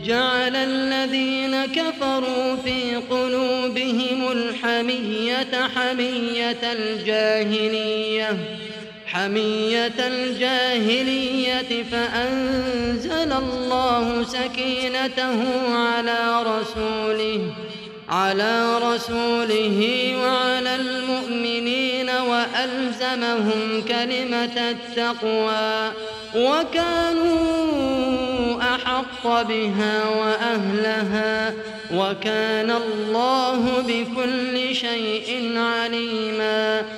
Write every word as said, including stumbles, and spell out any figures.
جعل الذين كفروا في قلوبهم الحمية حمية الجاهلية حمية الجاهلية فأنزل الله سكينته على رسوله على رسوله وعلى المؤمنين وألزمهم كلمة التقوى وكانوا أحق بها وأهلها وكان الله بكل شيء عليما.